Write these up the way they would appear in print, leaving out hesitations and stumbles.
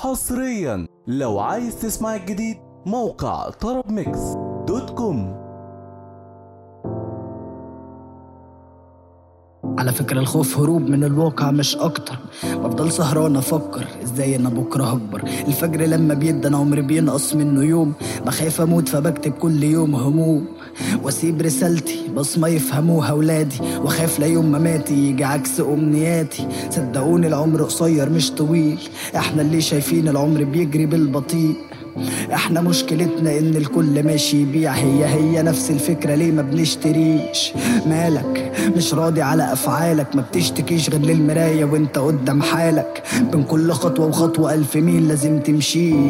حصريا لو عايز تسمع الجديد موقع طرب ميكس دوت كوم. على فكرة الخوف هروب من الواقع مش اكتر. بفضل سهران افكر ازاي انا بكره هكبر. الفجر لما بيدن عمري بينقص منه يوم. بخاف اموت فبكتب كل يوم هموم واسيب رسالتي بصمة يفهموها ولادي. واخاف لا يوم مماتي يجي عكس امنياتي. صدقوني العمر قصير مش طويل. احنا اللي شايفين العمر بيجري بالبطيء. احنا مشكلتنا ان الكل ماشي يبيع. هي نفس الفكرة ليه ما بنشتريش. مالك مش راضي على افعالك. ما بتشتكيش غير للمراية وانت قدام حالك. بين كل خطوة وخطوة 1000 ميل لازم تمشيه.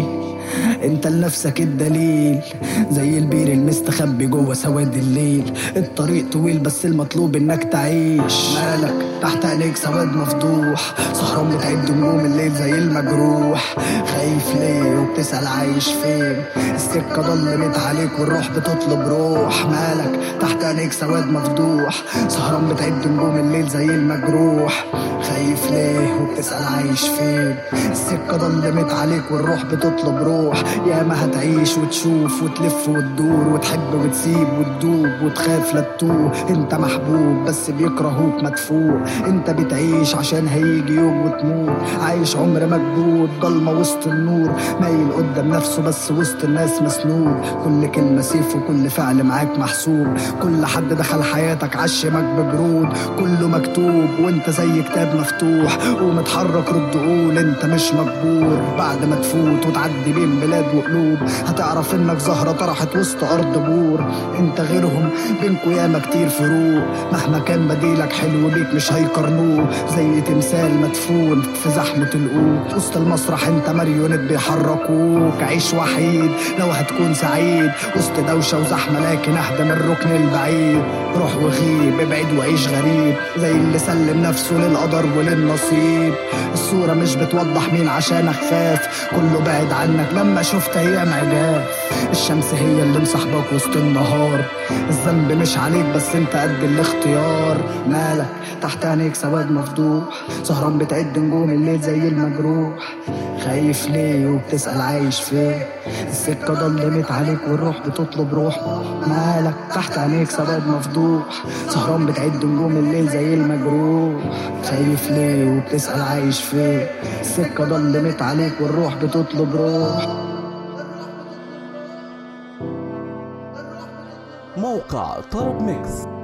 انت لنفسك الدليل زي البير المستخبي جوه سواد الليل. الطريق طويل بس المطلوب انك تعيش. مالك تحت عينيك سواد مفضوح. سهران بتعد نجوم الليل زي المجروح. خايف ليه وبتسأل عايش فين. السكة ضلمت عليك والروح بتطلب روح. مالك تحت عينيك سواد مفضوح. سهران بتعد نجوم الليل زي المجروح. خايف ليه وبتسأل عايش فين. السكة ضلمت عليك والروح بتطلب روح. يا ما هتعيش وتشوف وتلف وتدور وتحب وتسيب وتدوب وتخاف لا تتوه. انت محبوب بس بيكرهوك مدفوع. انت بتعيش عشان هيجي يوم وتموت. عايش عمر مكبوت ضلمة وسط النور. مايل قدام نفسه بس وسط الناس مسنود. كل كلمة سيف وكل فعل معاك محسوب. كل حد دخل حياتك عشمك ببرود. كله مكتوب وانت زي كتاب مفتوح. ومتحرك رد قول انت مش مجبور. بعد ما تفوت وتعدي بين بلاد وقلوب هتعرف انك زهرة طرحت وسط ارض بور. انت غيرهم بينكوا ياما كتير فروق. مهما كان بديلك حلو بيك مش هيقارنوه. زي تمثال مدفون في زحمة القوت. وسط المسرح انت ماريونيت بيحركوك. عيش وحيد لو هتكون سعيد وسط دوشة وزحمة لكن اهدى من الركن البعيد. روح وغيب ابعد وعيش غريب زي اللي سلم نفسه للقدر وللنصيب. الصورة مش بتوضح مين عشانك خاف. كله بعد عنك لما شفت ايام عجاف. الشمس هي اللي مصاحبك وسط النهار. الذنب مش عليك بس انت قد الاختيار. مالك تحت عينيك سواد مفضوح. سهران بتعد نجوم الليل زي المجروح. خايف ليه وبتسأل عايش فين. السكة ضلمت عليك والروح بتطلب روح. مالك تحت عينيك سواد مفضوح. سهران بتعد نجوم الليل زي المجروح. خايف ليه وبتسأل عايش فين. السكة ضلمت عليك والروح بتطلب روح. موقع طرب ميكس